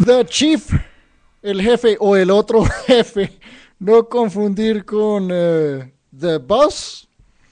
The Chief, el jefe o el otro jefe, no confundir con The Boss.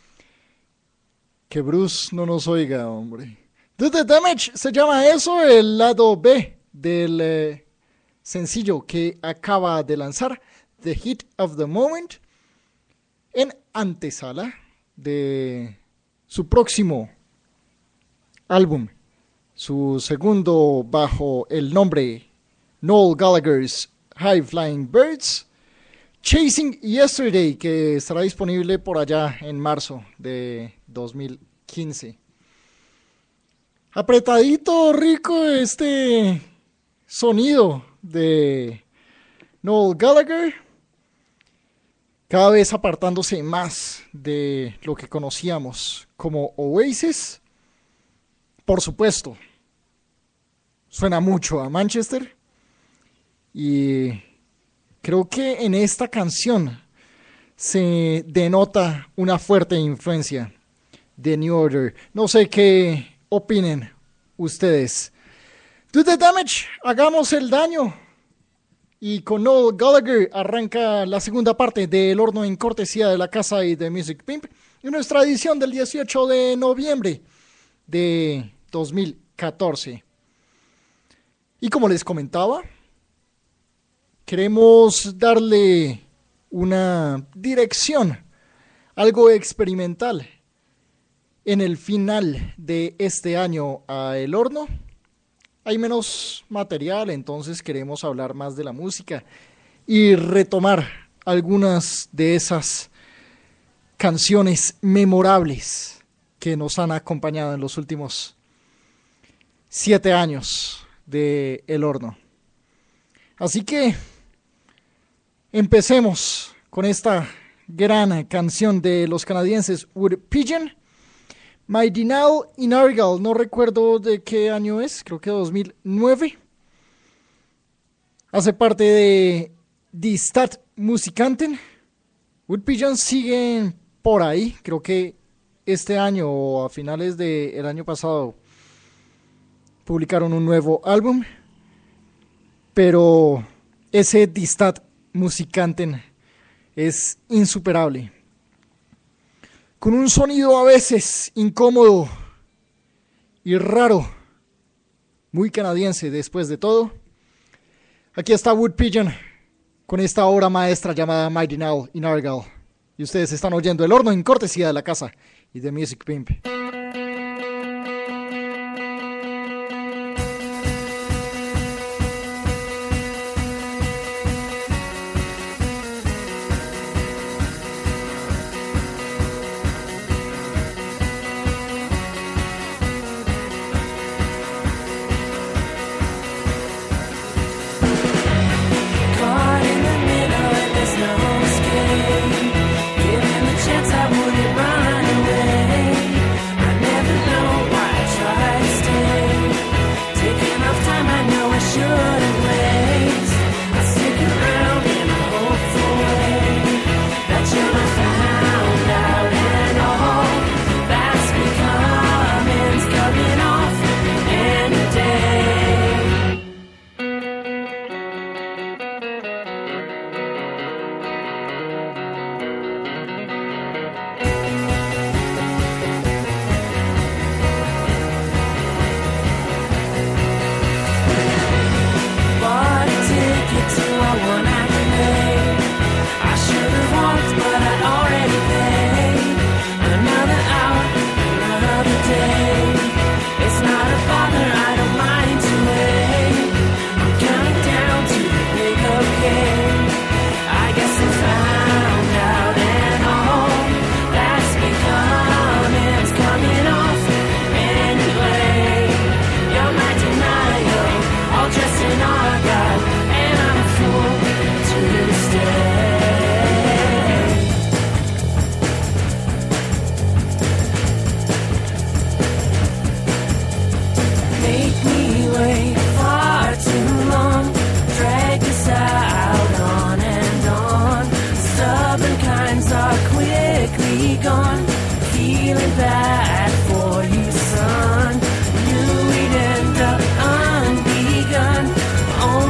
Que Bruce no nos oiga, hombre. Do the Damage se llama eso, el lado B del sencillo que acaba de lanzar, The Hit of the Moment, en antesala de su próximo álbum, su segundo bajo el nombre Noel Gallagher's High Flying Birds, Chasing Yesterday, que estará disponible por allá en marzo de 2015. Apretadito, rico este sonido de Noel Gallagher, cada vez apartándose más de lo que conocíamos como Oasis. Por supuesto, suena mucho a Manchester y creo que en esta canción se denota una fuerte influencia de New Order. No sé qué opinen ustedes. Do the Damage, hagamos el daño. Y con Noel Gallagher arranca la segunda parte del horno en cortesía de la casa y de Music Pimp, en nuestra edición del 18 de noviembre de 2014. Y como les comentaba, queremos darle una dirección, algo experimental, en el final de este año a El Horno. Hay menos material, entonces queremos hablar más de la música y retomar algunas de esas canciones memorables que nos han acompañado en los últimos 7 años de El Horno. Así que empecemos con esta gran canción de los canadienses Wood Pigeon, My Denial in Argyll. No recuerdo de qué año es, creo que 2009. Hace parte de Die Stadtmusikanten. Wood Pigeon siguen por ahí, creo que este año o a finales del año pasado publicaron un nuevo álbum, pero ese Die Stadtmusikanten es insuperable, con un sonido a veces incómodo y raro, muy canadiense después de todo. Aquí está Wood Pigeon con esta obra maestra llamada My Denial in Argyll, y ustedes están oyendo El Horno en cortesía de la casa y de Music Pimp. Only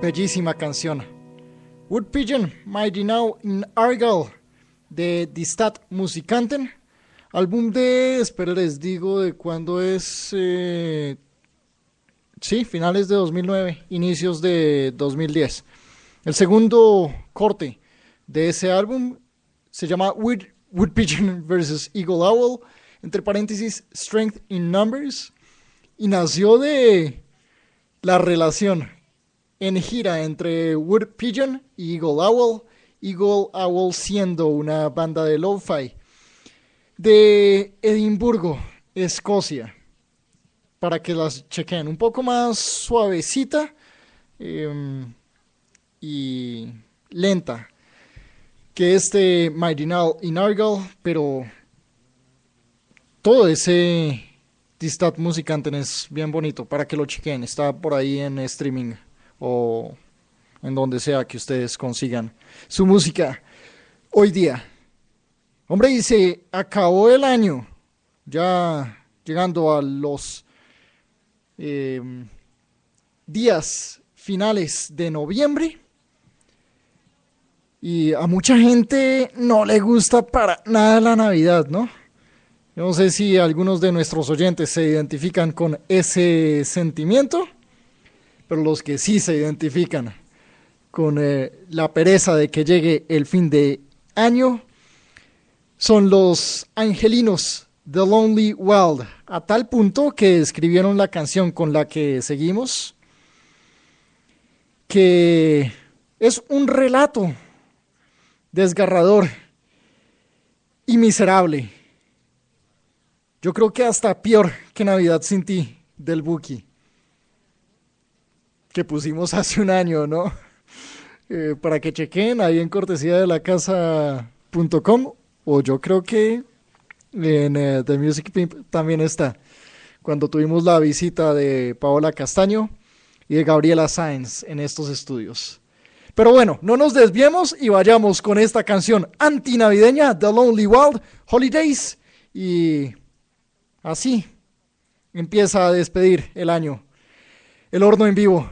bellísima canción. Wood Pigeon, Mighty Now in Argyll, de Die Stadtmusikanten. Álbum de, espera les digo de cuándo es, sí, finales de 2009, inicios de 2010. El segundo corte de ese álbum se llama Wood Pigeon vs. Eagle Owl, entre paréntesis, Strength in Numbers, y nació de la relación en gira entre Wood Pigeon y Eagle Owl siendo una banda de lo-fi de Edimburgo, Escocia, para que las chequen, un poco más suavecita y lenta que este Mighty Now in Argyll, pero todo ese Die Stadtmusikanten es bien bonito, para que lo chequen, está por ahí en streaming o en donde sea que ustedes consigan su música hoy día. Hombre, y se acabó el año, ya llegando a los días finales de noviembre, y a mucha gente no le gusta para nada la Navidad, ¿no? Yo no sé si algunos de nuestros oyentes se identifican con ese sentimiento, pero los que sí se identifican con la pereza de que llegue el fin de año son los angelinos The Lonely Wild, a tal punto que escribieron la canción con la que seguimos, que es un relato desgarrador y miserable. Yo creo que hasta peor que Navidad sin ti, del Buki, que pusimos hace un año, ¿no? Para que chequen ahí en cortesía de lacasa.com, o yo creo que en The Music Pimp también está, cuando tuvimos la visita de Paola Castaño y de Gabriela Sáenz en estos estudios. Pero bueno, no nos desviemos y vayamos con esta canción antinavideña, The Lonely Wild, Holidays, y así empieza a despedir el año, el horno en vivo.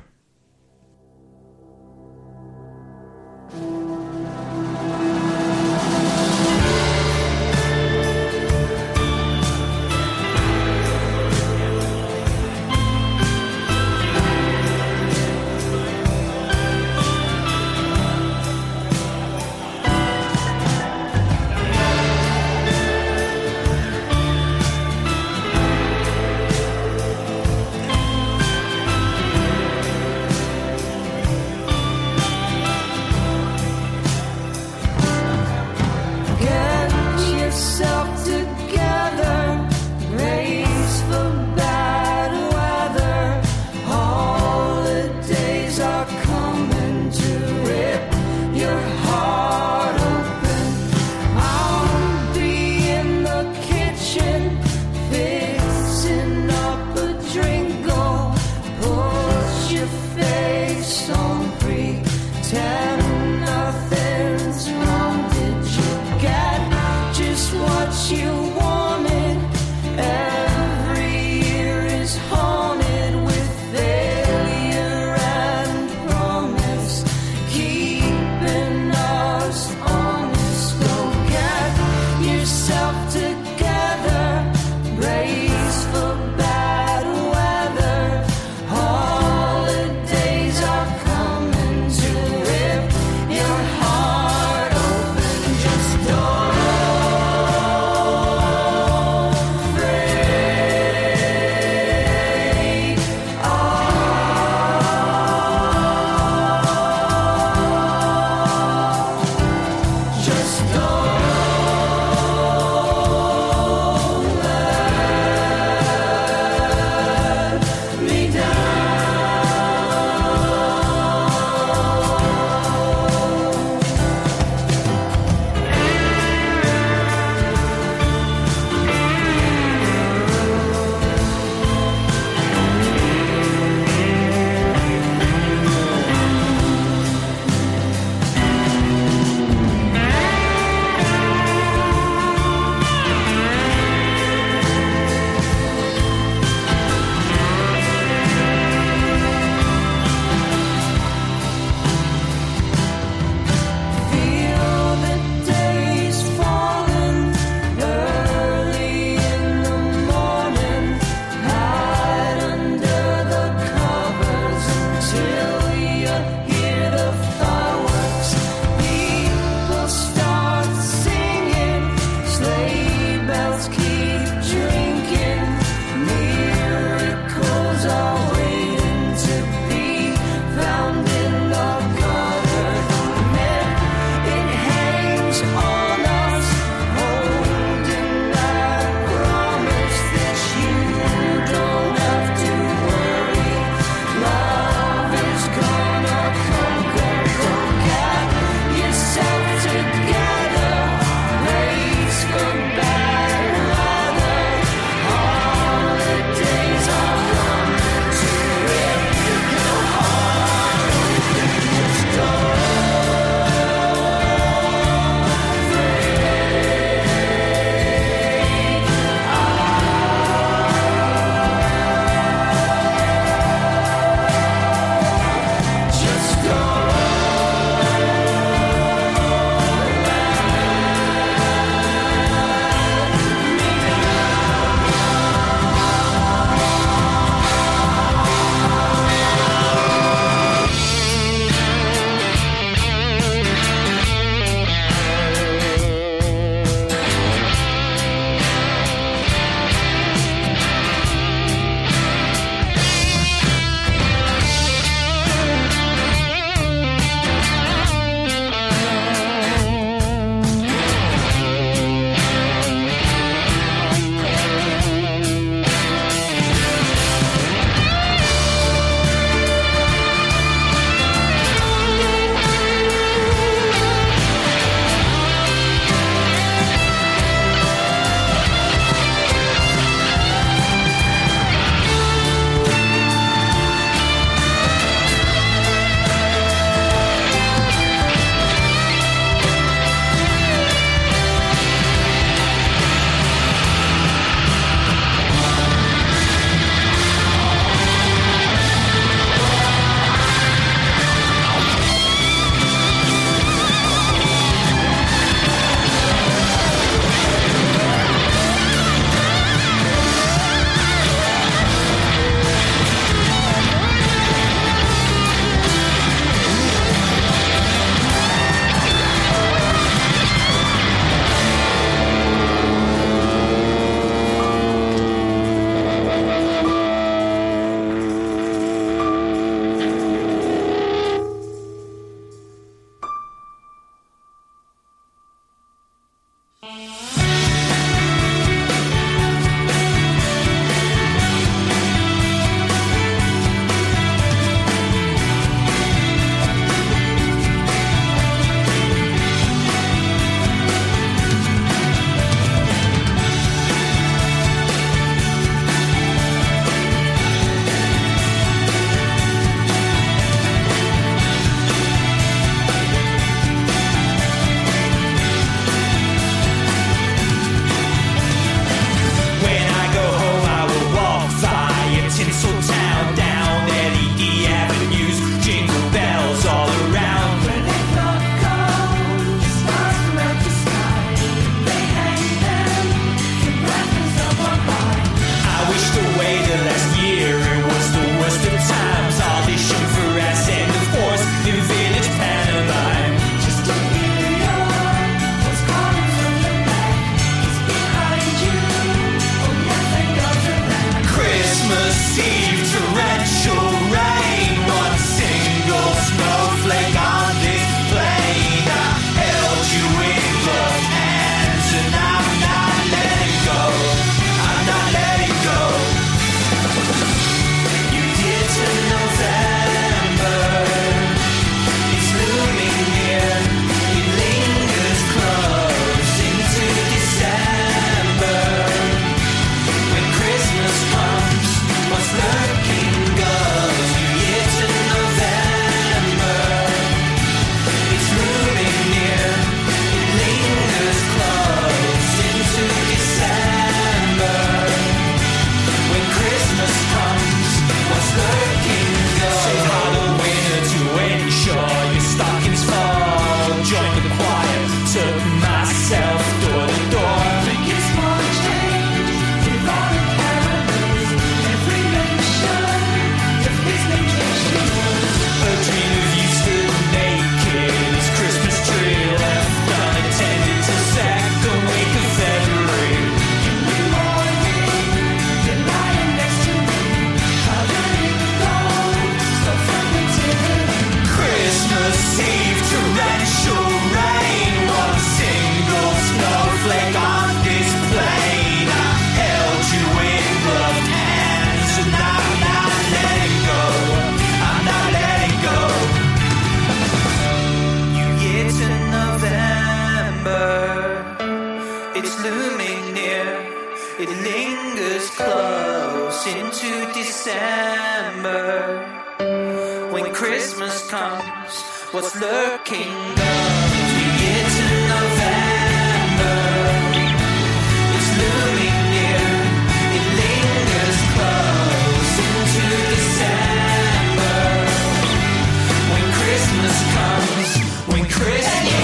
December. When Christmas comes, what's lurking goes. We get to November, it's looming near, it lingers close into December. When Christmas comes, when Christmas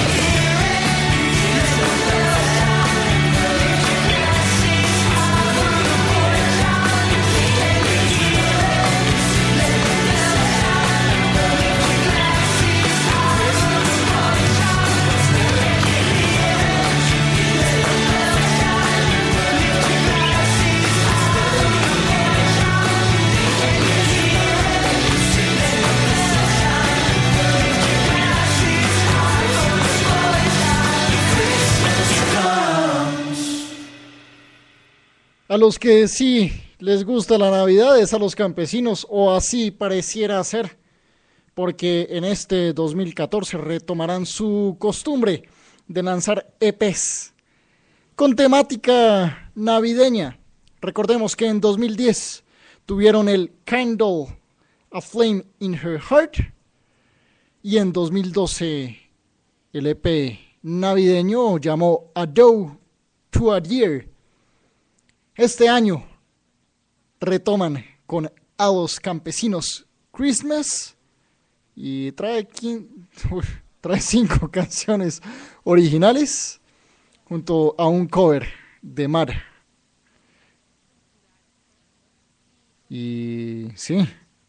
A los que sí les gusta la Navidad es a los campesinos, o así pareciera ser, porque en este 2014 retomarán su costumbre de lanzar EPs con temática navideña. Recordemos que en 2010 tuvieron el Candle, A Flame in Her Heart, y en 2012 el EP navideño llamó A Doe to a Deer. Este año retoman con A los Campesinos Christmas y trae 5 canciones originales junto a un cover de Mar. Y sí.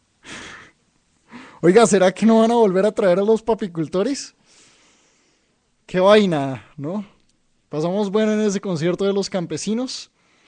Oiga, ¿será que no van a volver a traer a los papicultores? Qué vaina, ¿no? Pasamos bueno en ese concierto de los campesinos.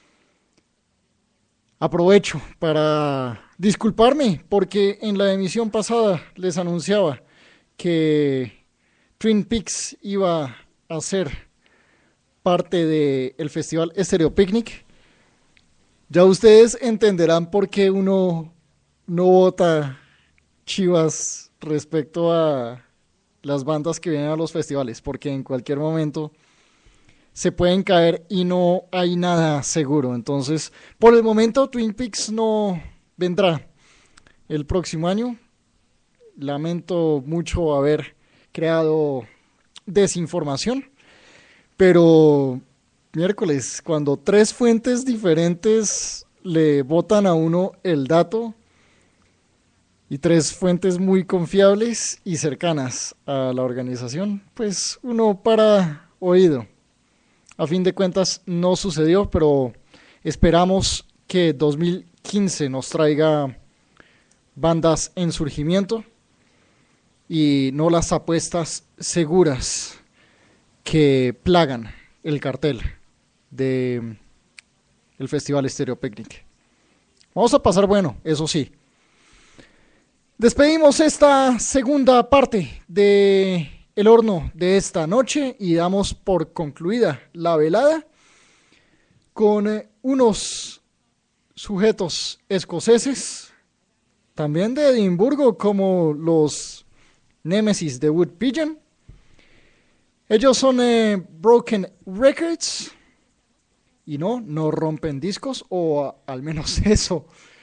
Aprovecho para disculparme porque en la emisión pasada les anunciaba que Twin Peaks iba a ser parte del festival Stereo Picnic. Ya ustedes entenderán por qué uno no vota chivas respecto a las bandas que vienen a los festivales, porque en cualquier momento se pueden caer y no hay nada seguro. Entonces, por el momento, Twin Peaks no vendrá el próximo año. Lamento mucho haber creado desinformación, pero miércoles, cuando 3 fuentes diferentes le botan a uno el dato y 3 fuentes muy confiables y cercanas a la organización, pues uno para oído. A fin de cuentas no sucedió, pero esperamos que 2015 nos traiga bandas en surgimiento y no las apuestas seguras que plagan el cartel de el Festival Stereo Picnic. Vamos a pasar bueno, eso sí. Despedimos esta segunda parte de el horno de esta noche y damos por concluida la velada con unos sujetos escoceses, también de Edimburgo, como los Nemesis de Wood Pigeon. Ellos son Broken Records y no rompen discos, o al menos eso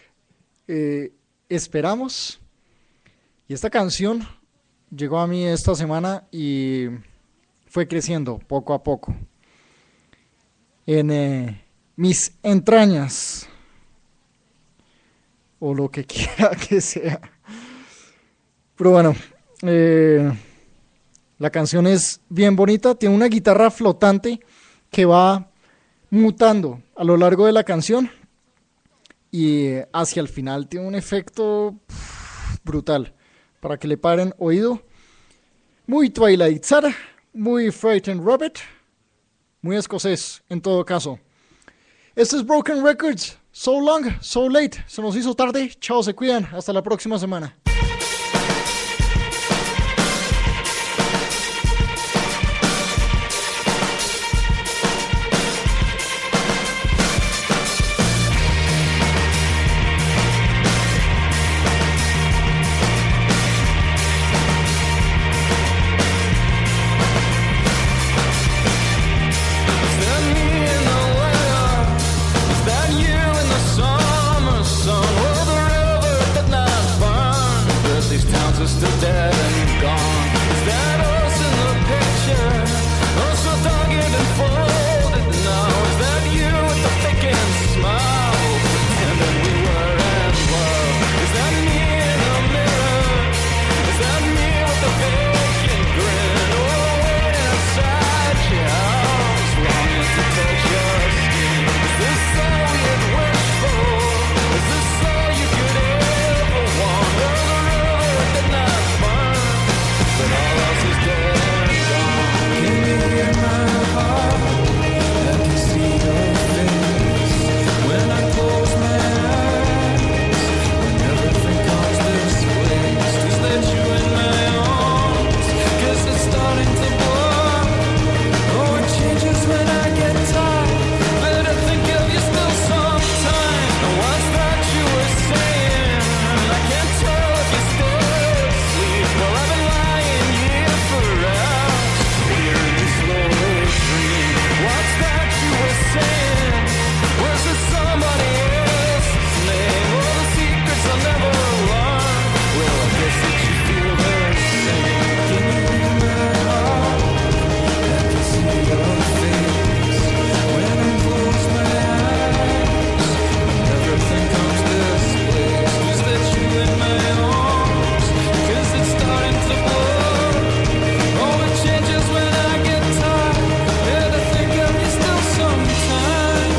esperamos. Y esta canción llegó a mí esta semana y fue creciendo poco a poco en mis entrañas, o lo que quiera que sea. Pero bueno, la canción es bien bonita, tiene una guitarra flotante que va mutando a lo largo de la canción y hacia el final tiene un efecto brutal, para que le paren oído. Muy Twilight Zara, muy Frightened Rabbit, muy escocés en todo caso. Este es Broken Records, So Long, So Late, se nos hizo tarde, chao, se cuidan, hasta la próxima semana. That you in the summer sun. unfolded now. Is that you with the vacant smile, pretending we were in love? Is that me in the mirror? Is that me with the vacant grin? Oh, waiting outside your house, longing to touch your skin. Is this all we had wished for? Is this all you could ever want? Oh, the river did not burn, but all else is dead and gone. Can you hear my heart? I can see your face when I close my eyes. When everything comes this place, is that you in my arms? 'Cause it's starting to blow. Oh, it changes when I get tired, but I think of you still sometimes. Now what's that you were saying? I can't tell if you're still asleep. Well, I've been lying here for hours, hearing you slowly dream. What's that you were saying? Was it somebody else's name? Oh, the secrets I'll never learn. Well, I guess that you feel the same. Can you hear my heart? I can see your face when I close my eyes. When everything comes this place, is that you in my arms? 'Cause it's starting to blow. Oh, it changes when I get tired, and I think of you still sometimes.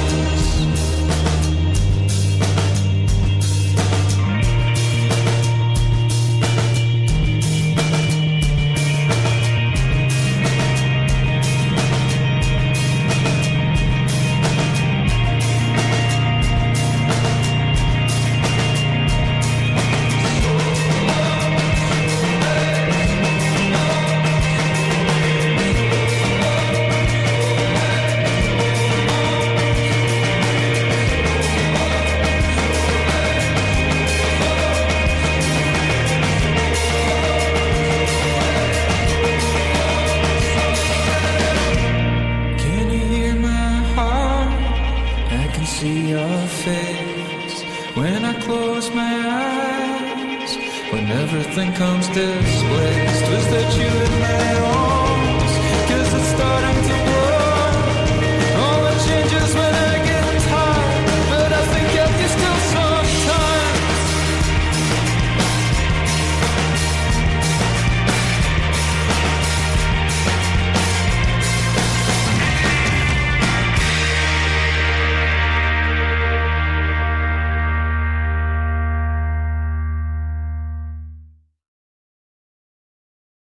Can you hear my heart? I can see your face when I close my eyes. When everything comes displaced, was that you in my arms? 'Cause it's starting to